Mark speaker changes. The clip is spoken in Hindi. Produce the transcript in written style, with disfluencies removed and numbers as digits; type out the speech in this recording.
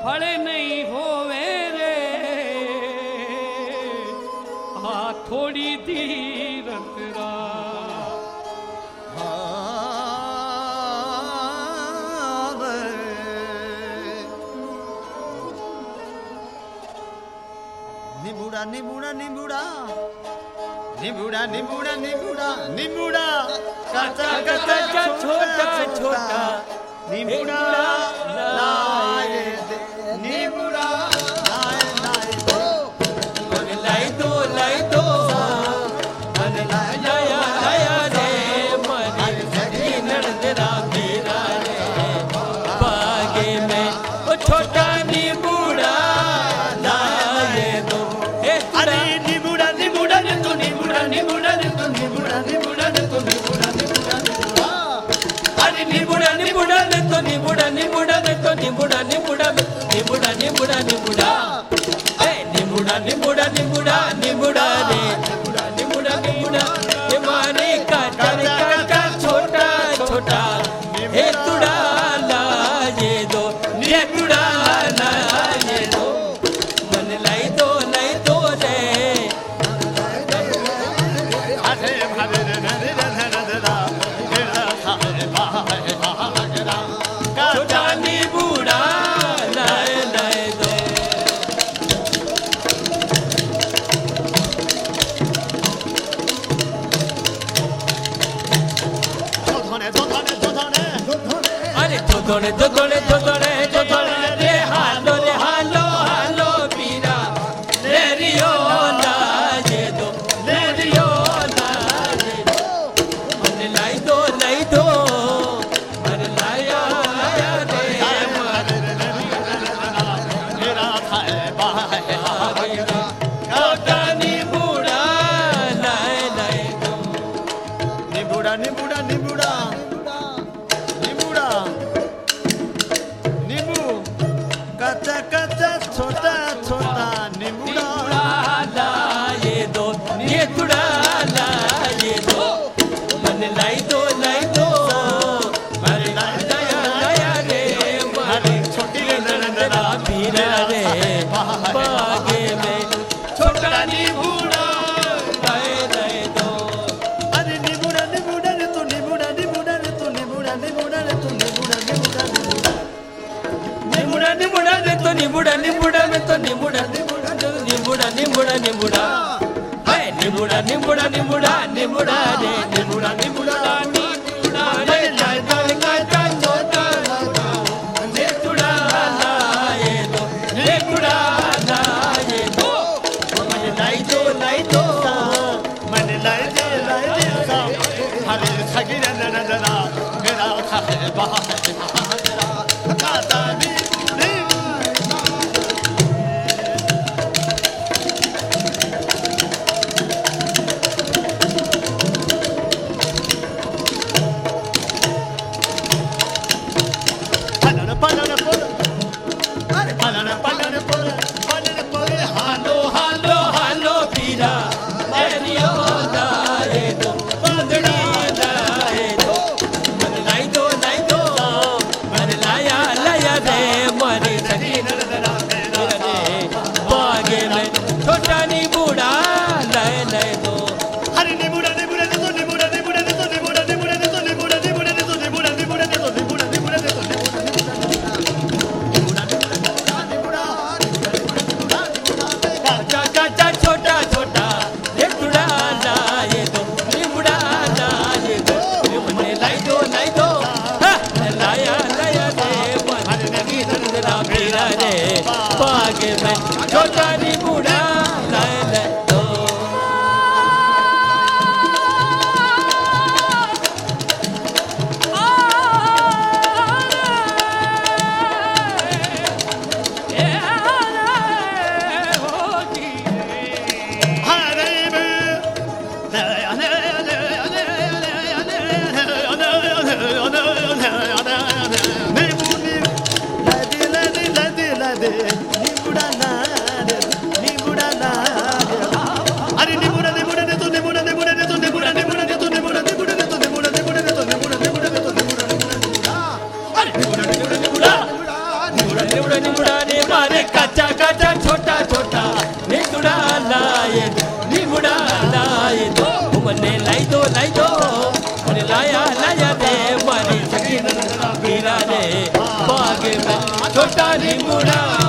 Speaker 1: फल नहीं होवे रे आ थोड़ी धीरज रा
Speaker 2: निबुड़ा निबुड़ा निबुड़ा निबुड़ा निबुड़ा निबुड़ा निबुड़ा कच्चा कच्चा छोटा छोटा निबुड़ा लाए दे निबुड़ा लाए दो मन लाई दो मन लाया रे मरी जगी नड़दरा मेरा रे बागे में वो छोटा निबुड़ा लाए दो अरे निबुड़ा निबुड़ा रे तू निबुड़ा निबुड़ा रे तू निबुड़ा निबुड़ा रे तू निबुड़ा निबुड़ा अरे निबुड़ा निबुड़ा रे तो निबुड़ा निबुड़ा रे तो निबुड़ा निबुड़ा निबुड़ा निबुड़ा निबुड़ा ए निबुड़ा निबुड़ा निबुड़ा निबुड़ा रे निबुड़ा निबुड़ा निबुड़ा ये मारे का छोटा छोटा हे तुड़ा ला ये दो ये तुड़ा ला ये दो मन लाई दो रे अरे भारे रे छोटा निबुड़ा लाए दो अरे रे हालो हालो पीरा ले रियो लाए दो ले रियो लाए दो मन लाई दो मन लाया रे मेरा छोटा निबुड़ा लाए दो निबुड़ा निबुड़ा निबुड़ा निबुड़ा निबू कच्चा कच्चा छोटा छोटा निबुड़ा लाए दो ये तुड़ा लाए दो मन लाई दो मन लाया रे मारी छोटी नंदरा पीरा रे बागे में छोटा निबुड़ा लाए दो अरे निबुड़ा निबुड़ा रे तू निबुड़ा निबुड़ा रे तू निबुड़ा निबुड़ा रे तू निबुड़ा निबुड़ा निबुड़ा निबुड़ा रे तो निबुड़ा निबुड़ा रे तो निबुड़ा निबुड़ा निबुड़ा निबुड़ा है निबुड़ा निबुड़ा निबुड़ा निबुड़ा रे निबुड़ा निबुड़ा निबुड़ा रे लाए का छोटा ने तुड़ा लाए दो ने तुड़ा लाए दो मन लाई दो मन लाई दे हरे सगी नंदरा मेरा खाए बाहर खाता भी हालो पीरा लेरियो लाए दो बंदड़ी लाए दो मन लाई दो मन लाया रे मरी सगी नरदरा रे बागे में छोटा निबुड़ा लाए दो हरी निबुड़ा निबुड़ा दे तो निबुड़ा निबुड़ा दे तो निबुड़ा निबुड़ा दे तो निबुड़ा निबुड़ा दे तो निबुड़ा निबुड़ा दे तो निबुड़ा निबुड़ा दे तो कच्चा छोटा छोटा ये तुड़ा लाए दो निबुड़ा लाए दो मन लाई दो लाया रे मन लगी नंदरा मेरा रे बागे में छोटा निबुड़ा लाए दो निबुड़ा लाई दो मने लाई दो मने लाया दे मारी सखी नंदरा मीरा रे बाग में छोटा नींबूड़ा